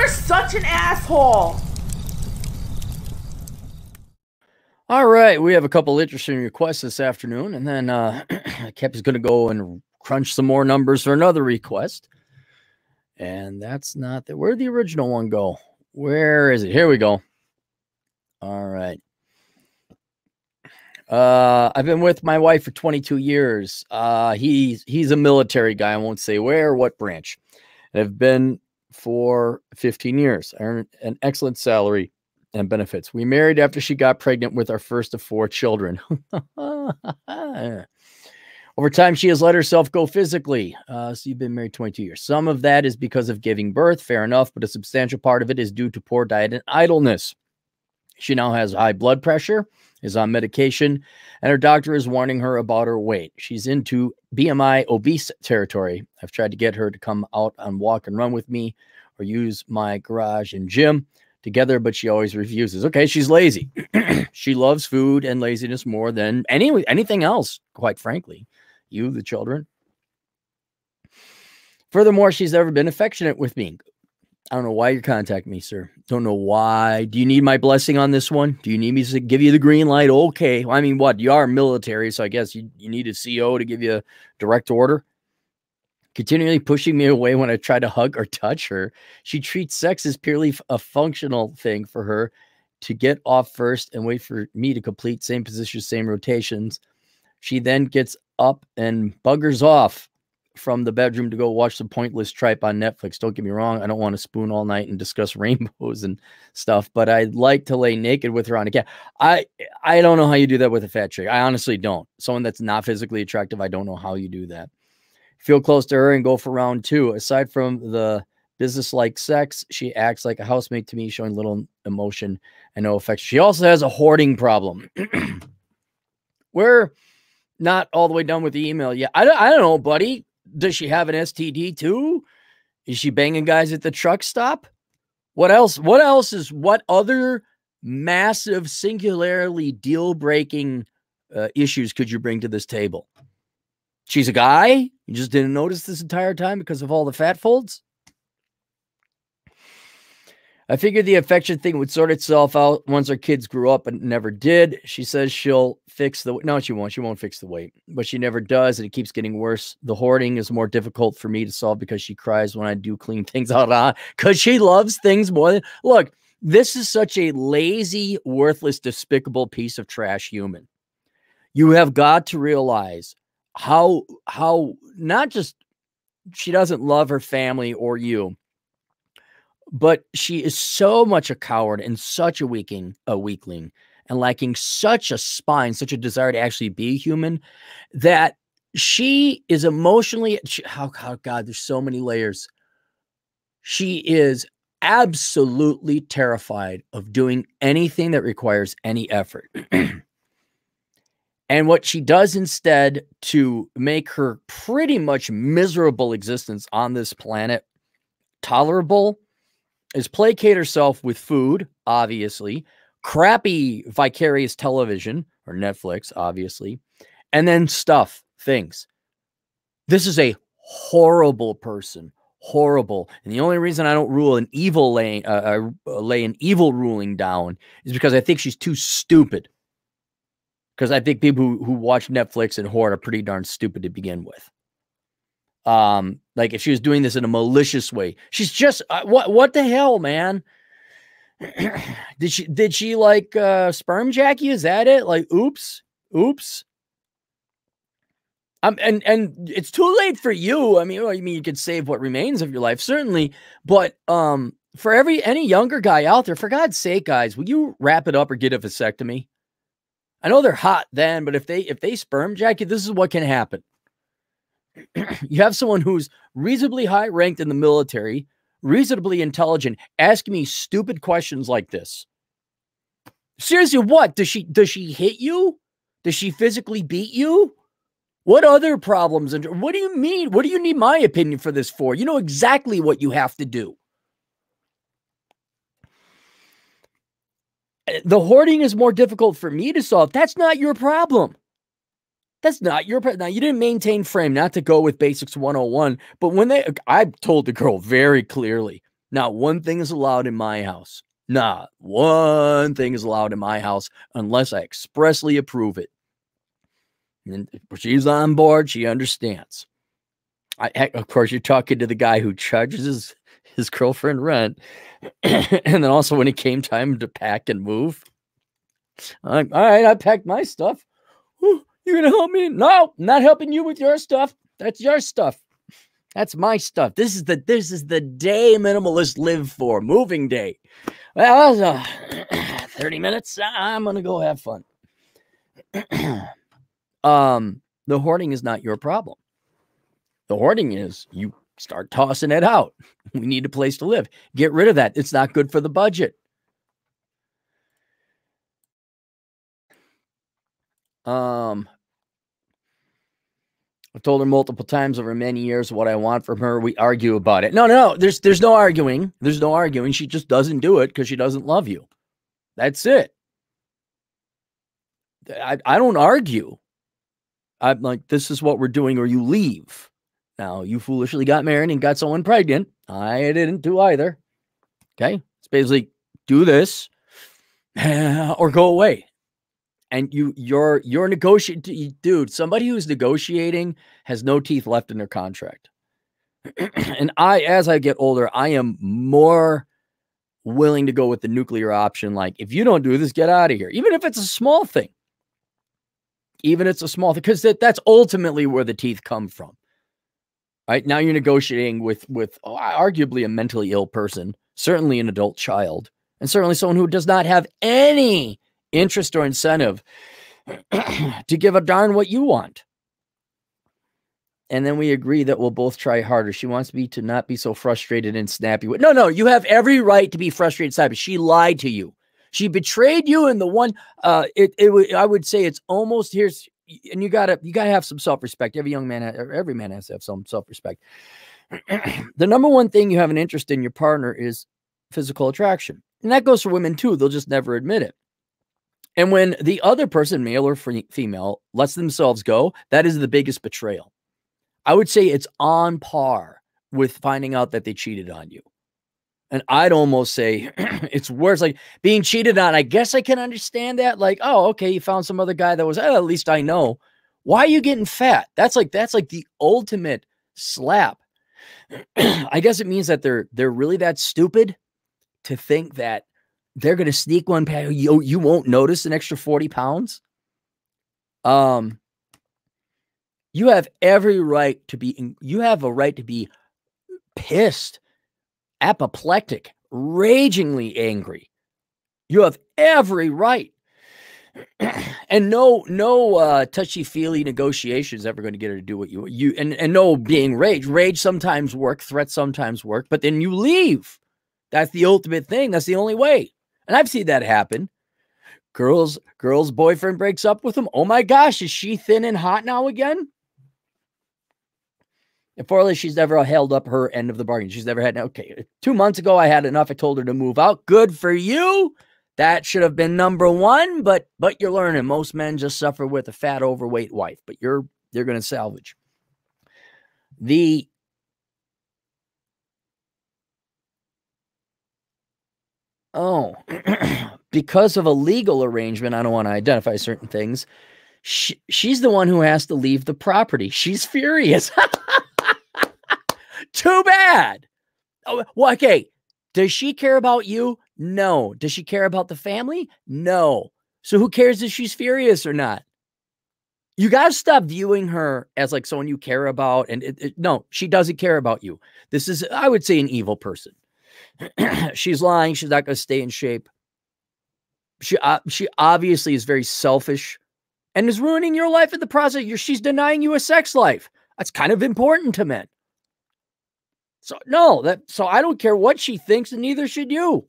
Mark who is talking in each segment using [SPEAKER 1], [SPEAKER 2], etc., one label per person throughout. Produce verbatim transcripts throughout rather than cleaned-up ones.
[SPEAKER 1] are such an asshole.
[SPEAKER 2] All right, we have a couple interesting requests this afternoon, and then uh, Kevin's going to go and crunch some more numbers for another request. And that's not the, where'd the original one go? Where is it? Here we go. All right. Uh, I've been with my wife for twenty-two years. Uh, he's, he's a military guy. I won't say where or what branch. I've been for fifteen years. I earn an excellent salary and benefits. We married after she got pregnant with our first of four children. Over time, she has let herself go physically. Uh, so you've been married twenty-two years. Some of that is because of giving birth, fair enough, but a substantial part of it is due to poor diet and idleness. She now has high blood pressure, is on medication, and her doctor is warning her about her weight. She's into B M I obese territory. I've tried to get her to come out and walk and run with me or use my garage and gym together, but she always refuses. Okay, she's lazy. She loves food and laziness more than any, anything else, quite frankly. You, the children. Furthermore, she's never been affectionate with me. I don't know why you're contacting me, sir. Don't know why. Do you need my blessing on this one? Do you need me to give you the green light? Okay. Well, I mean, what? You are military, so I guess you, you need a C O to give you a direct order. Continually pushing me away when I try to hug or touch her. She treats sex as purely a functional thing for her to get off first and wait for me to complete same position, same rotations. She then gets up and buggers off from the bedroom to go watch the pointless tripe on Netflix. Don't get me wrong. I don't want to spoon all night and discuss rainbows and stuff, but I'd like to lay naked with her on a cat. I, I don't know how you do that with a fat chick. I honestly don't. Someone that's not physically attractive, I don't know how you do that. Feel close to her and go for round two. Aside from the business-like sex, she acts like a housemate to me, showing little emotion and no affection. She also has a hoarding problem. We're not all the way done with the email yet. I don't, I don't know, buddy. Does she have an S T D too? Is she banging guys at the truck stop? What else? What else is, what other massive, singularly deal-breaking uh, issues could you bring to this table? She's a guy? You just didn't notice this entire time because of all the fat folds? I figured the affection thing would sort itself out once our kids grew up, and never did. She says she'll fix the... No, she won't. She won't fix the weight. But she never does, and it keeps getting worse. The hoarding is more difficult for me to solve because she cries when I do clean things out. Because she loves things more than... Look, this is such a lazy, worthless, despicable piece of trash human. You have got to realize how, how not just she doesn't love her family or you, but she is so much a coward and such a weakling, a weakling, and lacking such a spine, such a desire to actually be human, that she is emotionally, she, oh, oh God, there's so many layers. She is absolutely terrified of doing anything that requires any effort. And what she does instead to make her pretty much miserable existence on this planet tolerable is placate herself with food, obviously, crappy vicarious television or Netflix, obviously, and then stuff, things. This is a horrible person, horrible. And the only reason I don't rule an evil lay, uh, uh, lay an evil ruling down is because I think she's too stupid. Because I think people who, who watch Netflix and hoard are pretty darn stupid to begin with. Um, like if she was doing this in a malicious way, she's just, uh, what, what the hell, man? did she, did she like, uh, sperm jack you? Is that it? Like, oops, oops. Um, and, and it's too late for you. I mean, well, I mean, you could save what remains of your life, certainly. But, um, for every, any younger guy out there, for God's sake, guys, will you wrap it up or get a vasectomy? I know they're hot then, but if they, if they sperm jack you, this is what can happen. You have someone who's reasonably high ranked in the military, reasonably intelligent, asking me stupid questions like this. Seriously, what? Does she, does she hit you? Does she physically beat you? What other problems? And what do you mean? What do you need my opinion for this for? You know exactly what you have to do. The hoarding is more difficult for me to solve. That's not your problem. That's not your problem. Now, you didn't maintain frame, not to go with Basics one oh one, but when they, I told the girl very clearly, Not one thing is allowed in my house. Not one thing is allowed in my house unless I expressly approve it. And she's on board. She understands. I, of course, you're talking to the guy who charges his, his girlfriend rent. And then also when it came time to pack and move, I'm, all right, I packed my stuff. Ooh, you're going to help me? No, I'm not helping you with your stuff. That's your stuff. That's my stuff. This is the this is the day minimalists live for. Moving day. Well, that was uh, thirty minutes. I'm going to go have fun. um, the hoarding is not your problem. The hoarding is you start tossing it out. We need a place to live. Get rid of that. It's not good for the budget. Um, I've told her multiple times over many years what I want from her. We argue about it. No, no, no. There's there's no arguing. There's no arguing. She just doesn't do it because she doesn't love you. That's it. I, I don't argue. I'm like, this is what we're doing, or you leave. Now, you foolishly got married and got someone pregnant. I didn't do either. Okay? It's basically do this or go away. And you, you're, you're negotiating, dude, somebody who's negotiating has no teeth left in their contract. And I, as I get older, I am more willing to go with the nuclear option. Like, if you don't do this, get out of here. Even if it's a small thing. Even if it's a small thing, because that, that's ultimately where the teeth come from. Right now, you're negotiating with, with oh, arguably a mentally ill person, certainly an adult child, and certainly someone who does not have any interest or incentive to give a darn what you want. And then we agree that we'll both try harder. She wants me to not be so frustrated and snappy. No, no, you have every right to be frustrated and snappy. She lied to you. She betrayed you. And the one, uh, it, it, I would say it's almost here's, and you gotta, you gotta have some self-respect. Every young man, every man has to have some self-respect. The number one thing you have an interest in your partner is physical attraction. And that goes for women too. They'll just never admit it. And when the other person, male or female, lets themselves go, that is the biggest betrayal. I would say it's on par with finding out that they cheated on you. And I'd almost say it's worse. Like being cheated on, I guess I can understand that. Like, oh, okay, you found some other guy that was, oh, at least I know. Why are you getting fat? That's like, that's like the ultimate slap. I guess it means that they're, they're really that stupid to think that they're going to sneak one past you. You won't notice an extra forty pounds. Um, you have every right to be, you have a right to be pissed, apoplectic, ragingly angry. You have every right. And no, no uh, touchy-feely negotiation is ever going to get her to do what you, you and, and no being rage. Rage sometimes work, threats sometimes work, but then you leave. That's the ultimate thing. That's the only way. And I've seen that happen. Girls, girl's boyfriend breaks up with him. Oh my gosh, is she thin and hot now again? And Forley, she's never held up her end of the bargain. She's never had, okay, two months ago, I had enough. I told her to move out. Good for you. That should have been number one, but but you're learning. Most men just suffer with a fat, overweight wife, but you're you're going to salvage. The Oh, because of a legal arrangement, I don't want to identify certain things. She, she's the one who has to leave the property. She's furious. Too bad. Oh, well, okay. Does she care about you? No. Does she care about the family? No. So who cares if she's furious or not? You got to stop viewing her as like someone you care about. And it, it, no, she doesn't care about you. This is, I would say, an evil person. She's lying. She's not going to stay in shape. She, uh, she obviously is very selfish and is ruining your life in the process. You're, she's denying you a sex life. That's kind of important to men. So no, that, so I don't care what she thinks, and neither should you.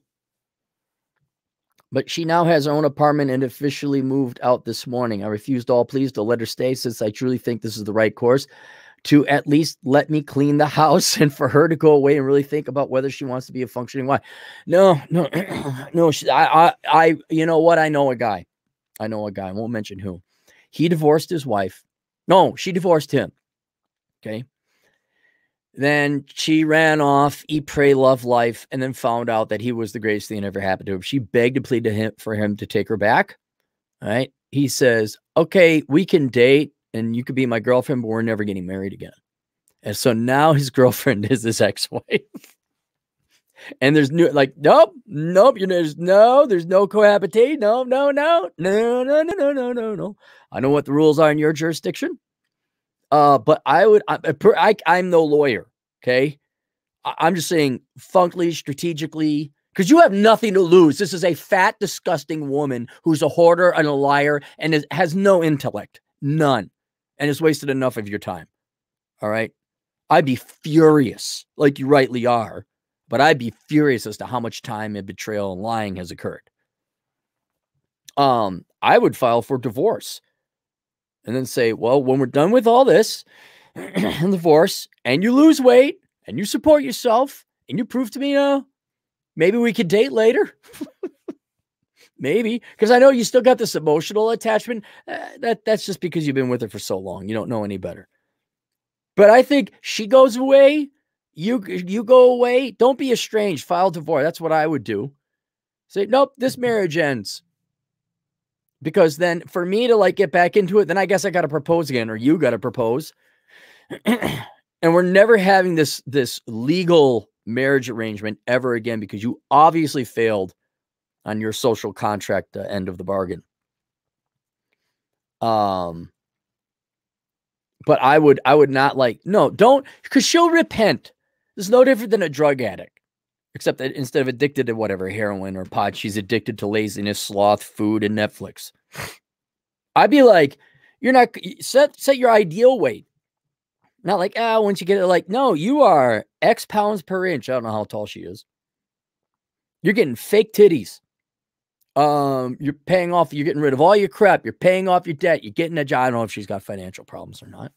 [SPEAKER 2] But she now has her own apartment and officially moved out this morning. I refused all pleas to let her stay since I truly think this is the right course, to at least let me clean the house and for her to go away and really think about whether she wants to be a functioning wife. No, no, no. She, I, I, I, you know what? I know a guy. I know a guy. I won't mention who. He divorced his wife. No, she divorced him. Okay. Then she ran off, eat, pray, love life, and then found out that he was the greatest thing that ever happened to him. She begged and pleaded to him for him to take her back. All right. He says, okay, we can date and you could be my girlfriend, but we're never getting married again. And so now his girlfriend is his ex-wife. And there's new, like, nope, nope, you know, there's no, there's no cohabitate. No, no, no, no, no, no, no, no, no, no. I know what the rules are in your jurisdiction. Uh, but I would, I, I, I'm no lawyer. Okay. I, I'm just saying funkly, strategically, because you have nothing to lose. This is a fat, disgusting woman who's a hoarder and a liar and is, has no intellect, none, and has wasted enough of your time. All right. I'd be furious, like you rightly are, but I'd be furious as to how much time and betrayal and lying has occurred. Um, I would file for divorce and then say, well, when we're done with all this and divorce and you lose weight and you support yourself and you prove to me, uh, maybe we could date later. Maybe, because I know you still got this emotional attachment. Uh, that that's just because you've been with her for so long. You don't know any better. But I think she goes away. You, you go away. Don't be estranged. File divorce. That's what I would do. Say, nope, this marriage ends. Because then for me to like get back into it, then I guess I got to propose again, or you got to propose. And we're never having this, this legal marriage arrangement ever again, because you obviously failed on your social contract uh, end of the bargain. Um, but I would, I would not like, no, don't, because she'll repent. It's no different than a drug addict, except that instead of addicted to whatever, heroin or pot, she's addicted to laziness, sloth, food, and Netflix. I'd be like, you're not, set, set your ideal weight. Not like, ah, once you get it, like, no, you are X pounds per inch. I don't know how tall she is. You're getting fake titties. Um, you're paying off, you're getting rid of all your crap. You're paying off your debt. You're getting a job. I don't know if she's got financial problems or not.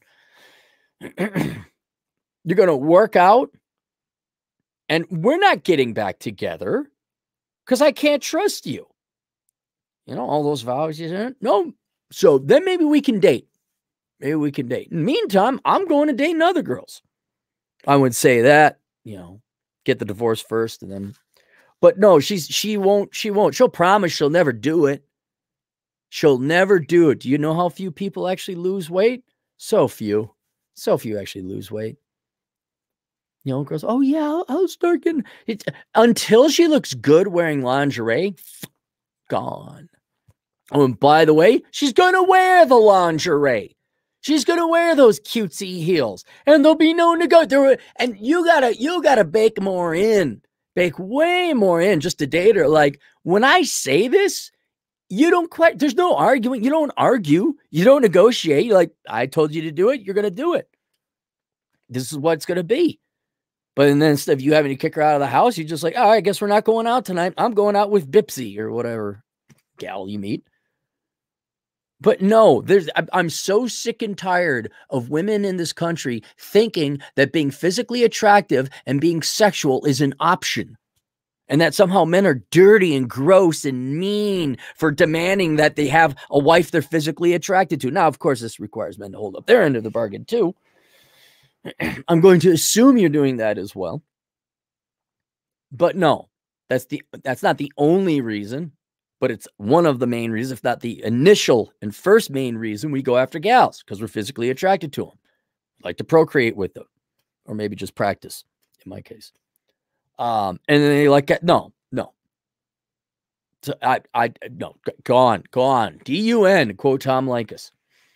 [SPEAKER 2] You're going to work out. And we're not getting back together because I can't trust you. You know, all those vows you said. No. So then maybe we can date. Maybe we can date. In the meantime, I'm going to date other girls. I would say that, you know, get the divorce first and then. But no, she's she won't. She won't. She'll promise she'll never do it. She'll never do it. Do you know how few people actually lose weight? So few. So few actually lose weight. You know, girls, oh yeah, I'll, I'll start getting it until she looks good wearing lingerie. Gone. Oh, and by the way, she's gonna wear the lingerie. She's gonna wear those cutesy heels, and there'll be no nego. And you gotta, you gotta bake more in, bake way more in just to date her. Like when I say this, you don't quite. There's no arguing. You don't argue. You don't negotiate. You're like, I told you to do it. You're gonna do it. This is what it's gonna be. But then instead of you having to kick her out of the house, you're just like, oh, I guess we're not going out tonight. I'm going out with Bipsy or whatever gal you meet. But no, there's, I'm so sick and tired of women in this country thinking that being physically attractive and being sexual is an option. And that somehow men are dirty and gross and mean for demanding that they have a wife they're physically attracted to. Now, of course, this requires men to hold up their end of the bargain too. I'm going to assume you're doing that as well. But no, that's the that's not the only reason, but it's one of the main reasons, if not the initial and first main reason we go after gals, because we're physically attracted to them. Like to procreate with them, or maybe just practice, in my case. Um, and then they like, no, no. So I, I, no, gone, gone. D U N, quote Tom Likas.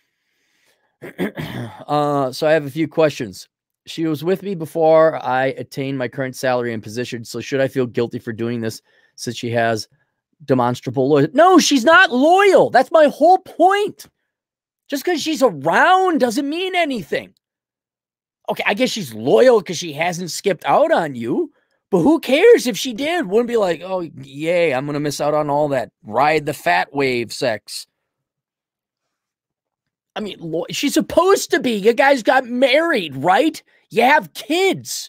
[SPEAKER 2] uh, so I have a few questions. She was with me before I attained my current salary and position. So should I feel guilty for doing this since she has demonstrable loyalty? No, she's not loyal. That's my whole point. Just because she's around doesn't mean anything. Okay, I guess she's loyal because she hasn't skipped out on you. But who cares if she did? Wouldn't be like, oh, yay, I'm going to miss out on all that ride the fat wave sex. I mean, she's supposed to be. You guys got married, right? You have kids.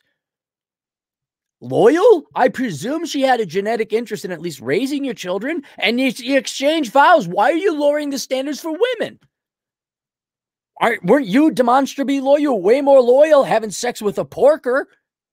[SPEAKER 2] Loyal? I presume she had a genetic interest in at least raising your children, and you, you exchange vows. Why are you lowering the standards for women? Aren't, weren't you demonstrably loyal? Way more loyal having sex with a porker.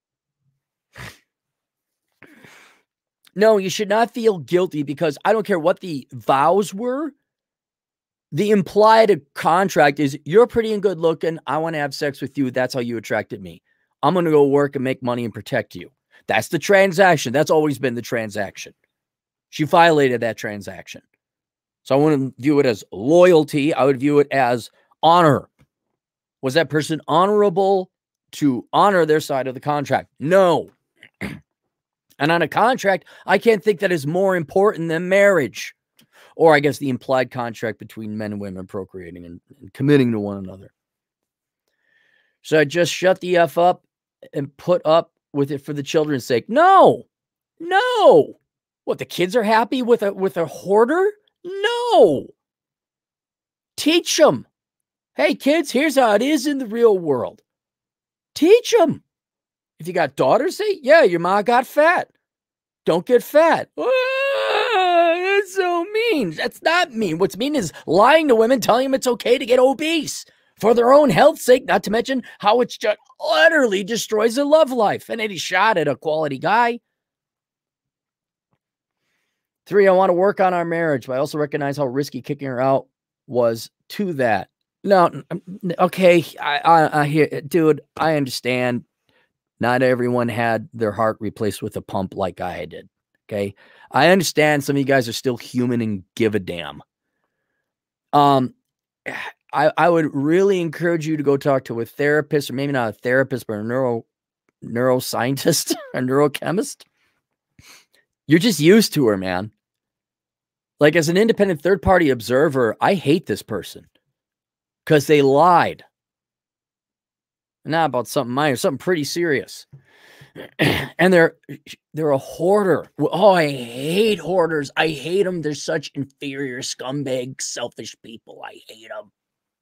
[SPEAKER 2] No, you should not feel guilty because I don't care what the vows were. The implied contract is you're pretty and good looking. I want to have sex with you. That's how you attracted me. I'm going to go work and make money and protect you. That's the transaction. That's always been the transaction. She violated that transaction. So I wouldn't view it as loyalty. I would view it as honor. Was that person honorable to honor their side of the contract? No. And on a contract, I can't think that is more important than marriage. Or I guess the implied contract between men and women procreating and, and committing to one another. So I just shut the F up and put up with it for the children's sake. No. No. What, the kids are happy with a, with a hoarder? No. Teach them. Hey, kids, here's how it is in the real world. Teach them. If you got daughters, say, yeah, your mom got fat. Don't get fat. Ah, that's so mean. That's not mean. What's mean is lying to women, telling them it's okay to get obese for their own health's sake, not to mention how it's just utterly destroys their love life and any shot at a quality guy. Three, I want to work on our marriage, but I also recognize how risky kicking her out was to that. No, okay, I, I, I hear, dude, I understand. Not everyone had their heart replaced with a pump like I did, okay? I understand some of you guys are still human and give a damn. Um, I, I would really encourage you to go talk to a therapist, or maybe not a therapist, but a neuro, neuroscientist, a neurochemist. You're just used to her, man. Like, as an independent third-party observer, I hate this person because they lied. Not about something minor, something pretty serious. And they're they're a hoarder. Oh, I hate hoarders. I hate them. They're such inferior, scumbag, selfish people. I hate them.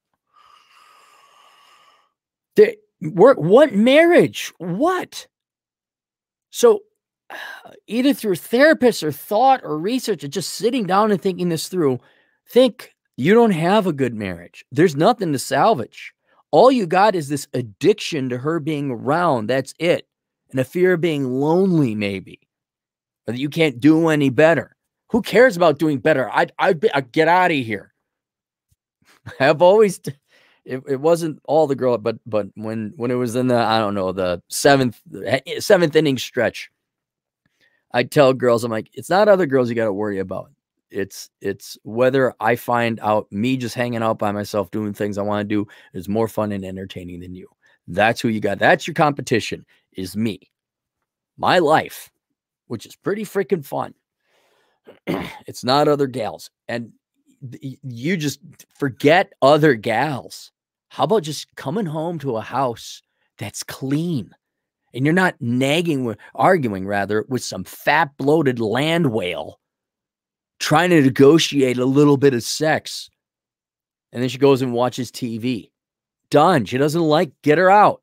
[SPEAKER 2] They work. What marriage? What? So either through therapists or thought or research or just sitting down and thinking this through, think you don't have a good marriage. There's nothing to salvage. All you got is this addiction to her being around. That's it. And a fear of being lonely, maybe. Or that you can't do any better. Who cares about doing better? I'd, I'd, be, I'd get out of here. I've always, it, it wasn't all the girl, but but when, when it was in the, I don't know, the seventh, seventh inning stretch, I'd tell girls, I'm like, it's not other girls you got to worry about. It's it's whether I find out me just hanging out by myself doing things I want to do is more fun and entertaining than you. That's who you got. That's your competition, is me. My life, which is pretty freaking fun. It's not other gals. And you just forget other gals. How about just coming home to a house that's clean? And you're not nagging, with, arguing rather, with some fat, bloated land whale trying to negotiate a little bit of sex. And then she goes and watches T V. Done. She doesn't like, get her out.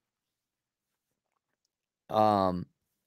[SPEAKER 2] Um,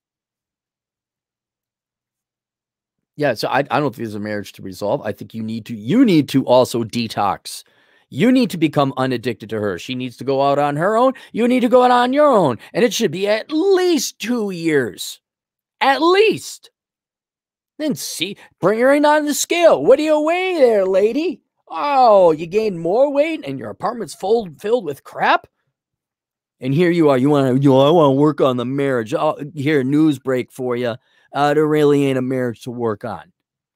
[SPEAKER 2] yeah, so I, I don't think there's a marriage to resolve. I think you need to, you need to also detox. You need to become unaddicted to her. She needs to go out on her own. You need to go out on your own. And it should be at least two years. At least. Then see, bring her in on the scale. What do you weigh there, lady? Oh, you gained more weight and your apartment's full, filled with crap? And here you are. You want to, you know, I want to work on the marriage. Oh, here, a news break for you. Uh, there really ain't a marriage to work on.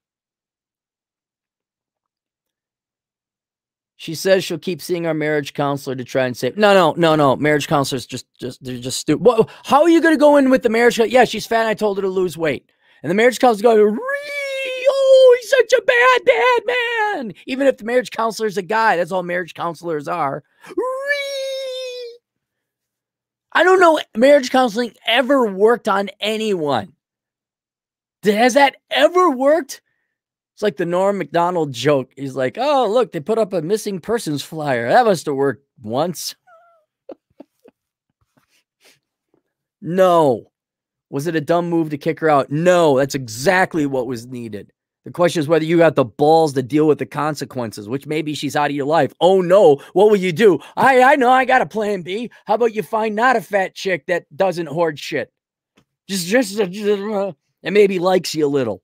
[SPEAKER 2] She says she'll keep seeing our marriage counselor to try and say, no, no, no, no. Marriage counselors just, just, they're just stupid. Well, how are you going to go in with the marriage? Yeah, she's fat. And I told her to lose weight. And the marriage counselor going, oh, he's such a bad, bad man. Even if the marriage counselor is a guy, that's all marriage counselors are. I don't know marriage counseling ever worked on anyone. Has that ever worked? It's like the Norm Macdonald joke. He's like, oh, look, they put up a missing persons flyer. That must have worked once. No. Was it a dumb move to kick her out? No, that's exactly what was needed. The question is whether you got the balls to deal with the consequences, which maybe she's out of your life. Oh no, what will you do? I I know I got a plan B. How about you find not a fat chick that doesn't hoard shit? Just just, just uh, and maybe likes you a little.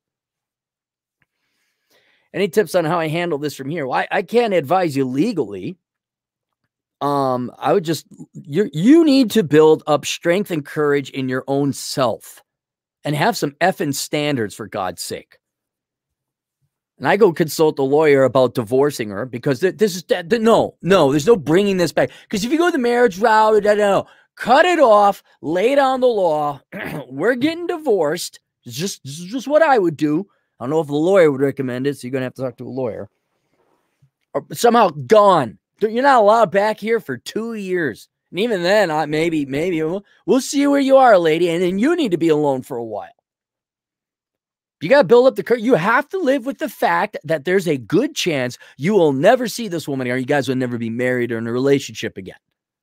[SPEAKER 2] Any tips on how I handle this from here? Well, I, I can't advise you legally. Um, I would just you you need to build up strength and courage in your own self and have some effing standards, for God's sake. And I go consult a lawyer about divorcing her because this is that no, no, there's no bringing this back. Because if you go the marriage route, no, no, cut it off, lay down the law. We're getting divorced. It's just, this is just what I would do. I don't know if the lawyer would recommend it, so you're going to have to talk to a lawyer. Or somehow gone. You're not allowed back here for two years. And even then, I, maybe, maybe we'll, we'll see where you are, lady. And then you need to be alone for a while. You got to build up the courage. You have to live with the fact that there's a good chance you will never see this woman or you guys will never be married or in a relationship again.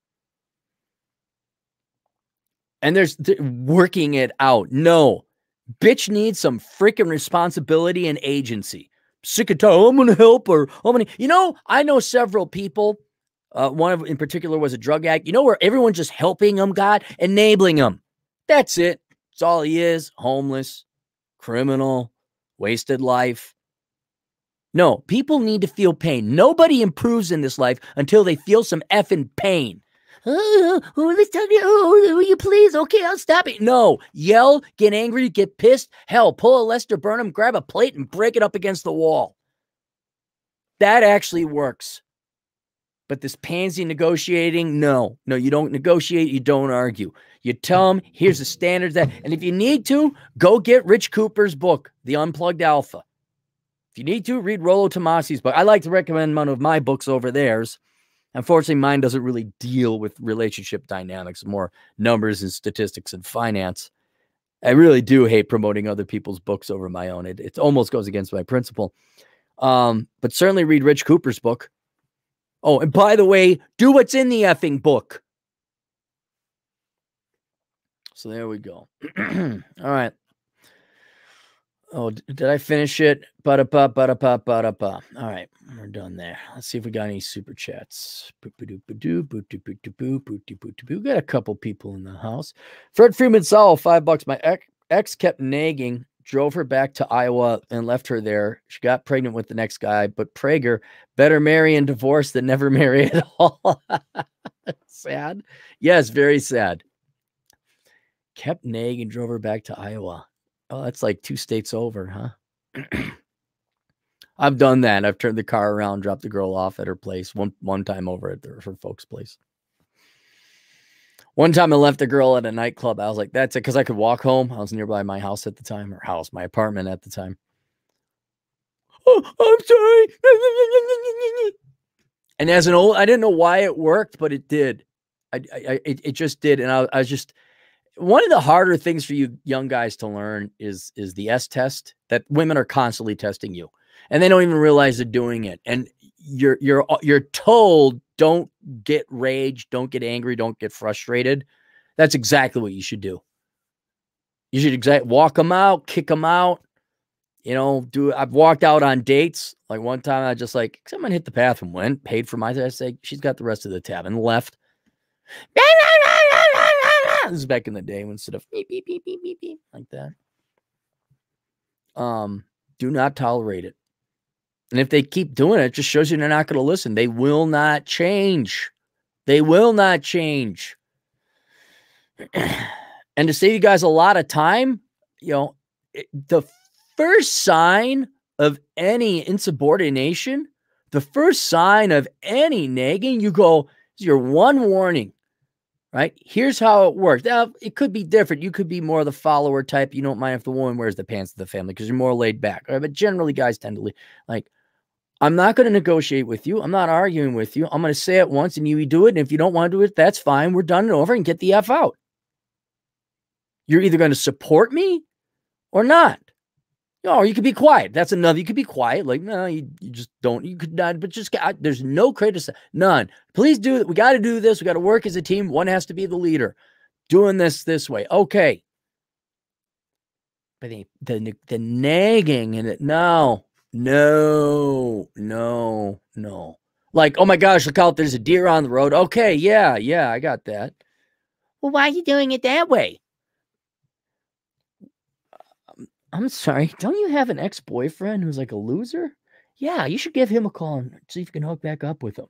[SPEAKER 2] And there's th- working it out. No. Bitch needs some freaking responsibility and agency. Sick of telling, I'm going to help her. I'm gonna, you know, I know several people. Uh, one of in particular was a drug addict. You know where everyone's just helping him, God, enabling him. That's it. That's all he is. Homeless, criminal, wasted life. No, people need to feel pain. Nobody improves in this life until they feel some effing pain. Oh, oh, let's tell you, oh, will you please? Okay, I'll stop it. No, yell, get angry, get pissed. Hell, pull a Lester Burnham, grab a plate and break it up against the wall. That actually works. But this pansy negotiating, no. No, you don't negotiate, you don't argue. You tell them, here's the standards that, and if you need to, go get Rich Cooper's book, The Unplugged Alpha. If you need to, read Rollo Tomasi's book. I like to recommend one of my books over theirs. Unfortunately, mine doesn't really deal with relationship dynamics, more numbers and statistics and finance. I really do hate promoting other people's books over my own. It, it almost goes against my principle. Um, but certainly read Rich Cooper's book. Oh, and by the way, do what's in the effing book. So there we go. All right. Oh, did I finish it? Ba-da-ba, ba-da-ba, ba-da-ba. All right, we're done there. Let's see if we got any super chats. We got a couple people in the house. Fred Freeman Saul, five bucks. My ex, ex kept nagging, drove her back to Iowa and left her there. She got pregnant with the next guy, but Prager, better marry and divorce than never marry at all. Sad. Yes, very sad. Kept nagging, drove her back to Iowa. Oh, that's like two states over, huh? I've done that. I've turned the car around, dropped the girl off at her place one one time over at her, her folks' place. One time I left the girl at a nightclub. I was like, that's it, because I could walk home. I was nearby my house at the time, or house, my apartment at the time. Oh, I'm sorry. And as an old, I didn't know why it worked, but it did. I, I it, it just did. And I, I was just, one of the harder things for you young guys to learn is, is the S test, that women are constantly testing you and they don't even realize they're doing it. And you're, you're, you're told, don't get rage, don't get angry, don't get frustrated. That's exactly what you should do. You should exactly walk them out, kick them out. You know, do I've walked out on dates. Like one time I just like, someone hit the bathroom, went, paid for my, I say, she's got the rest of the tab and left. This is back in the day when instead of beep, beep, beep, beep, beep, beep, like that. Um, do not tolerate it. And if they keep doing it, it just shows you they're not going to listen. They will not change. They will not change. And to save you guys a lot of time, you know, it, the first sign of any insubordination, the first sign of any nagging, you go, is your one warning. Right? Here's how it works. Now, it could be different. You could be more of the follower type. You don't mind if the woman wears the pants of the family because you're more laid back. Right? But generally, guys tend to like, I'm not going to negotiate with you. I'm not arguing with you. I'm going to say it once and you do it. And if you don't want to do it, that's fine. We're done and over and get the F out. You're either going to support me or not. Or you could be quiet. That's another. You could be quiet. Like, no, you, you just don't. You could not, but just, I, there's no criticism. None. Please do it. We got to do this. We got to work as a team. One has to be the leader. Doing this this way. Okay. But the, the, the nagging and it, no, no, no, no. Like, oh my gosh, look out, there's a deer on the road. Okay, yeah, yeah, I got that. Well, why are you doing it that way? I'm sorry, don't you have an ex-boyfriend who's like a loser? Yeah, you should give him a call and see if you can hook back up with him.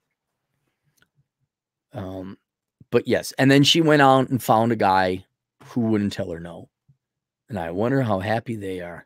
[SPEAKER 2] Um, but yes, and then she went out and found a guy who wouldn't tell her no. And I wonder how happy they are.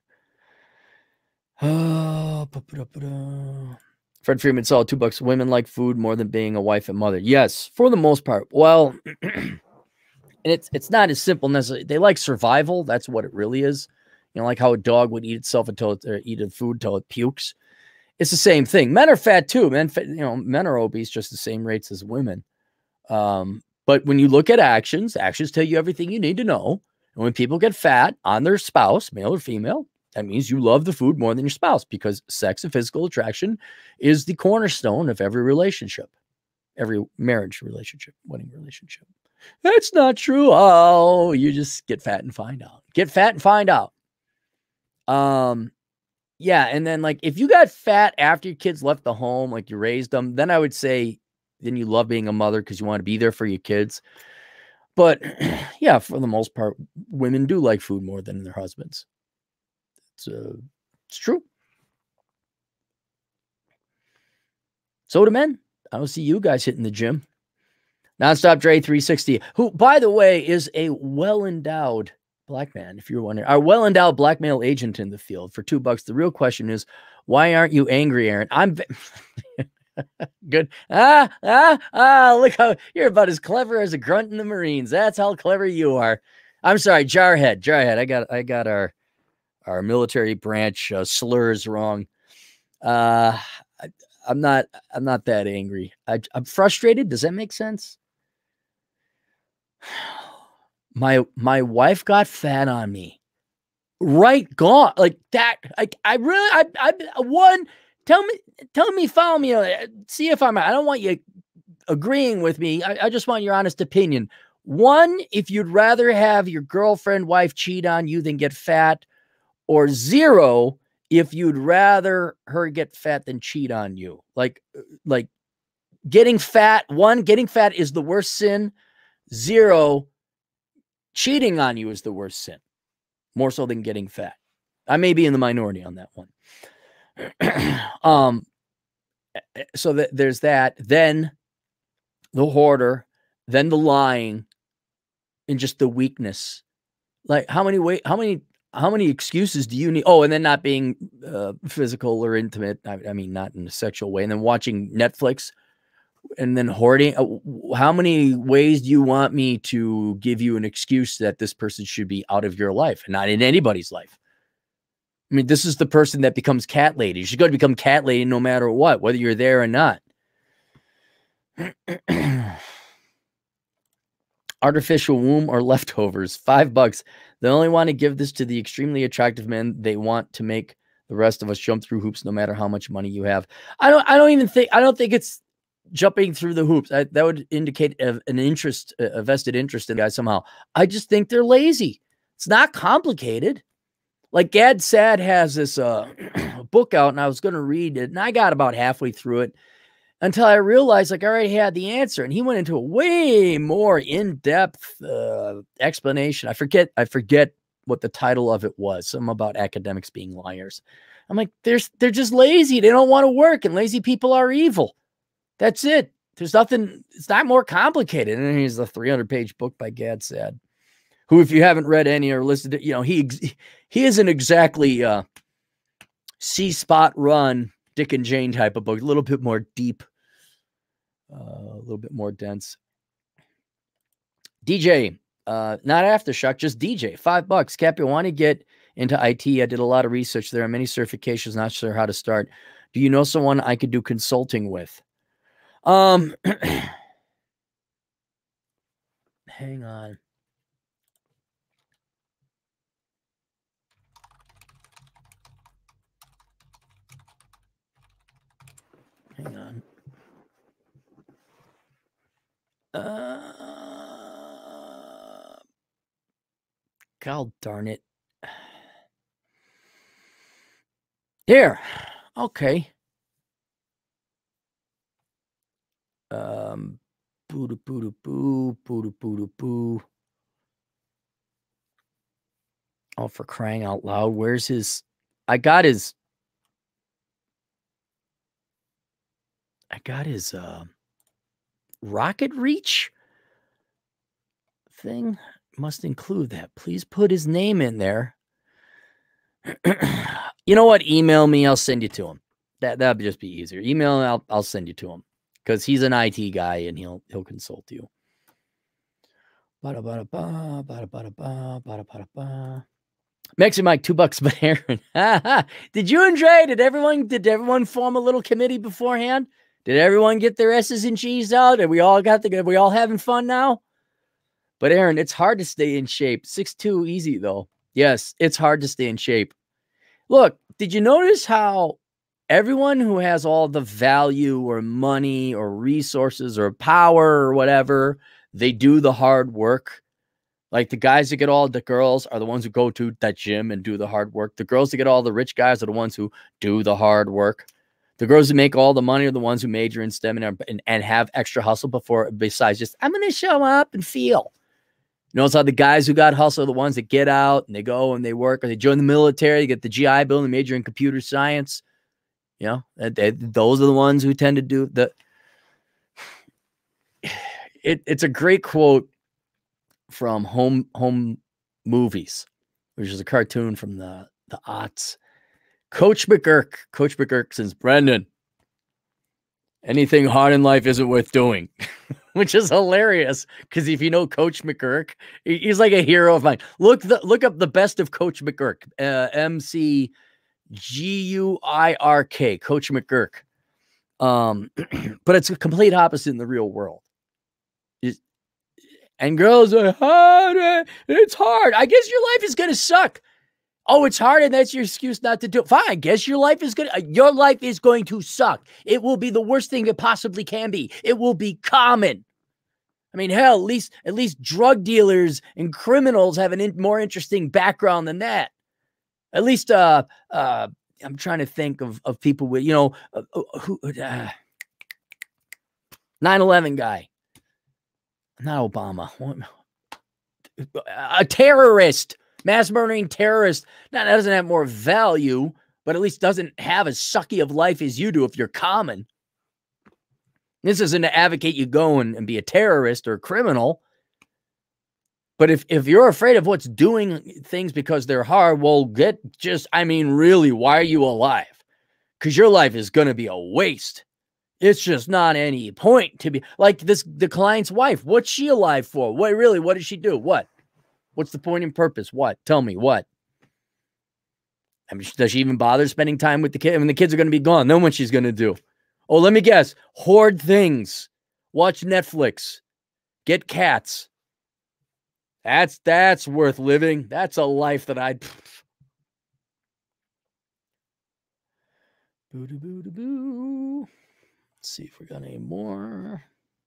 [SPEAKER 2] Oh, Fred Freeman saw two bucks. Women like food more than being a wife and mother. Yes, for the most part. Well, and it's it's not as simple necessarily. They like survival. That's what it really is. You know, like how a dog would eat itself until it, or eat a food until it pukes. It's the same thing. Men are fat too. Men, you know, men are obese just the same rates as women. Um, but when you look at actions, actions tell you everything you need to know. And when people get fat on their spouse, male or female, that means you love the food more than your spouse, because sex and physical attraction is the cornerstone of every relationship, every marriage relationship, wedding relationship. That's not true. Oh, you just get fat and find out. Get fat and find out. Um, yeah. And then like, if you got fat after your kids left the home, like you raised them, then I would say, then you love being a mother because you want to be there for your kids. But yeah, for the most part, women do like food more than their husbands. It's, uh, it's true. So do men. I don't see you guys hitting the gym. Nonstop Dre three sixty, who, by the way, is a well-endowed black man, if you're wondering. Our well-endowed black male agent in the field for two bucks. The real question is, why aren't you angry, Aaron? I'm good. Ah, ah, ah, look how you're about as clever as a grunt in the Marines. That's how clever you are. I'm sorry, Jarhead. Jarhead, I got I got our our military branch uh, slurs wrong. Uh I, I'm not I'm not that angry. I, I'm frustrated. Does that make sense? My my wife got fat on me. Right, gone like that. Like I really, I, I one. Tell me, tell me, follow me. Uh, see if I'm. I don't want you agreeing with me. I, I just want your honest opinion. One, if you'd rather have your girlfriend, wife cheat on you than get fat, or zero, if you'd rather her get fat than cheat on you. Like, like getting fat. One, getting fat is the worst sin. Zero, cheating on you is the worst sin. More so than getting fat. I may be in the minority on that one. um, so that there's that. Then the hoarder, then the lying, and just the weakness. Like how many way, how many, how many excuses do you need? Oh, and then not being uh, physical or intimate. I, I mean, not in a sexual way. And then watching Netflix, and then hoarding. How many ways do you want me to give you an excuse that this person should be out of your life and not in anybody's life? I mean, this is the person that becomes cat lady. She's going to become cat lady no matter what, whether you're there or not. Artificial womb or leftovers, five bucks. They only want to give this to the extremely attractive men. They want to make the rest of us jump through hoops no matter how much money you have. I don't, I don't even think, I don't think it's jumping through the hoops. I, that would indicate a, an interest, a vested interest in the guy somehow. I just think they're lazy. It's not complicated. Like Gad Sad has this uh, book out, and I was going to read it, and I got about halfway through it until I realized like I already had the answer, and he went into a way more in-depth uh, explanation. I forget, I forget what the title of it was. Something about academics being liars. I'm like, they're they're just lazy. They don't want to work, and lazy people are evil. That's it. There's nothing. It's not more complicated. And here's the three hundred page book by Gad Sad, who, if you haven't read any or listened to, you know, he he isn't exactly uh, C Spot Run, Dick and Jane type of book. A little bit more deep, uh, a little bit more dense. D J, uh, not Aftershock, just D J. Five bucks. Cappy, I want to get into I T. I did a lot of research. There are many certifications. Not sure how to start. Do you know someone I could do consulting with? Um, hang on. Hang on. Uh, God darn it. There. Okay. Um, boo doo boo doo boo, boo doo boo doo boo. Oh, for crying out loud. Where's his? I got his. I got his uh, rocket reach thing. Must include that. Please put his name in there. You know what? Email me. I'll send you to him. That that'd just be easier. Email. I'll I'll send you to him because he's an I T guy and he'll he'll consult you. Bada bada ba bada bada ba bada bada ba. Mexi Mike, two bucks, but Aaron. Did you and Dre? Did everyone did everyone form a little committee beforehand? Did everyone get their S's and G's out? And we all got the we all having fun now? But Aaron, it's hard to stay in shape. six two easy though. Yes, it's hard to stay in shape. Look, did you notice how everyone who has all the value or money or resources or power or whatever, they do the hard work? Like the guys that get all the girls are the ones who go to that gym and do the hard work. The girls that get all the rich guys are the ones who do the hard work. The girls who make all the money are the ones who major in STEM and, and, and have extra hustle before, besides just, I'm going to show up and feel. You notice how the guys who got hustle are the ones that get out and they go and they work or they join the military, they get the G I Bill and major in computer science. You know, they, they, those are the ones who tend to do the. It, it's a great quote from Home Home Movies, which is a cartoon from the, the aughts. Coach McGurk, Coach McGurk says, Brendan, anything hard in life isn't worth doing. Which is hilarious because if you know Coach McGurk, he's like a hero of mine. Look the look up the best of Coach McGurk, uh, M C G U I R K, Coach McGurk. Um, but it's a complete opposite in the real world. It's, and girls are hard. It's hard. I guess your life is gonna suck. Oh, it's hard, and that's your excuse not to do it. Fine, I guess your life is gonna your life is going to suck. It will be the worst thing it possibly can be. It will be common. I mean, hell, at least at least drug dealers and criminals have an in, more interesting background than that. At least, uh, uh, I'm trying to think of of people with, you know, uh, who uh, nine eleven guy, not Obama, a terrorist, mass murdering terrorist. Now that doesn't have more value, but at least doesn't have as sucky of life as you do if you're common. This isn't to advocate you go and, and be a terrorist or a criminal. But if, if you're afraid of what's doing things because they're hard, well, get just, I mean, really, why are you alive? Because your life is going to be a waste. It's just not any point to be like this. The client's wife, what's she alive for? What really, what does she do? What? What's the point and purpose? What? Tell me what? I mean, does she even bother spending time with the kid? I mean, the kids are going to be gone. Then what she's going to do? Oh, let me guess. Hoard things. Watch Netflix. Get cats. That's that's worth living. That's a life that I'd. Boo doo boo doo boo. Let's see if we got any more.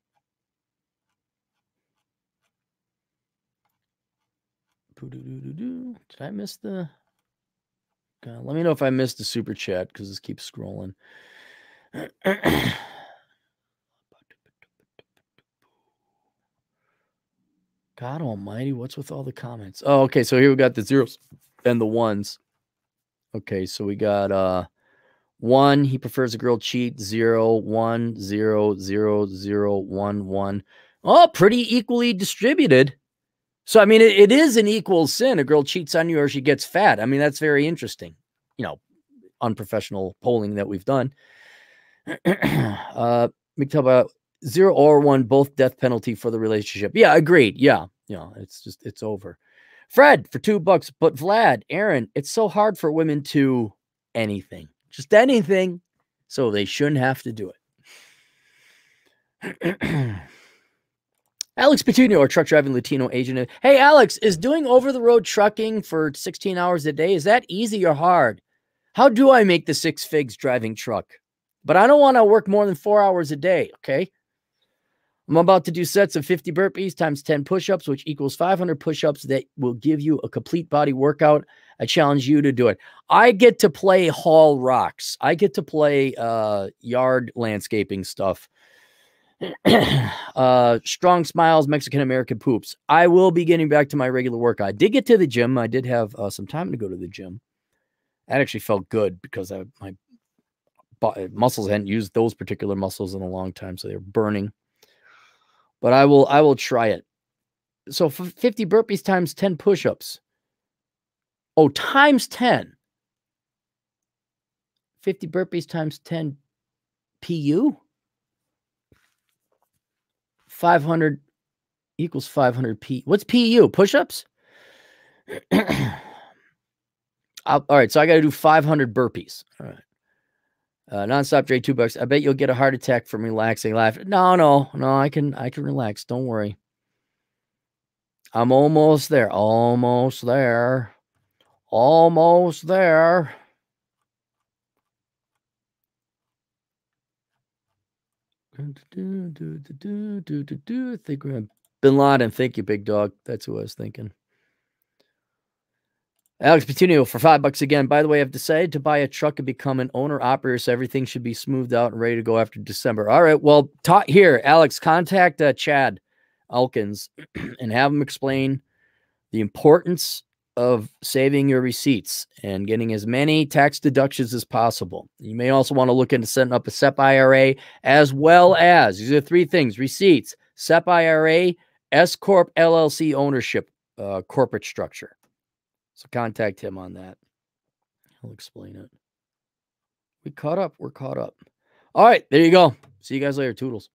[SPEAKER 2] Boo doo doo doo doo. Did I miss the? God, let me know if I missed the super chat because this keeps scrolling. God almighty, what's with all the comments? Oh, okay, so here we got the zeros and the ones. Okay, so we got uh one, he prefers a girl cheat, zero, one, zero, zero, zero, one, one. Oh, pretty equally distributed. So, I mean, it, it is an equal sin. A girl cheats on you or she gets fat. I mean, that's very interesting. You know, unprofessional polling that we've done. uh, we talk about zero or one, both death penalty for the relationship. Yeah, agreed. Yeah, yeah, it's just, it's over. Fred for two bucks. But Vlad, Aaron, it's so hard for women to anything, just anything. So they shouldn't have to do it. Alex Petuno, our truck driving Latino agent. Hey, Alex, is doing over-the-road trucking for sixteen hours a day, is that easy or hard? How do I make the six figs driving truck? But I don't want to work more than four hours a day, okay? I'm about to do sets of fifty burpees times ten push-ups, which equals five hundred push-ups that will give you a complete body workout. I challenge you to do it. I get to play hall rocks. I get to play uh, yard landscaping stuff. uh, strong smiles, Mexican-American poops. I will be getting back to my regular workout. I did get to the gym. I did have uh, some time to go to the gym. That actually felt good because I, my muscles hadn't used those particular muscles in a long time, so they're burning. But I will, I will try it. So for fifty burpees times ten push-ups. Oh, times ten. fifty burpees times ten P U. five hundred equals five hundred P. What's P U? Push-ups? All right, so I got to do five hundred burpees. All right. Uh, nonstop Dre, two bucks. I bet you'll get a heart attack from relaxing, laughing. No, no, no. I can, I can relax. Don't worry. I'm almost there. Almost there. Almost there. Think Bin Laden. Thank you, big dog. That's who I was thinking. Alex Petunio for five bucks again. By the way, I've decided to buy a truck and become an owner operator, so everything should be smoothed out and ready to go after December. All right. Well, talk here, Alex. Contact uh, Chad Elkins and have him explain the importance of saving your receipts and getting as many tax deductions as possible. You may also want to look into setting up a S E P I R A, as well as these are three things: receipts, S E P I R A, S Corp L L C ownership, uh, corporate structure. So contact him on that. He'll explain it. We caught up. We're caught up. All right. There you go. See you guys later. Toodles.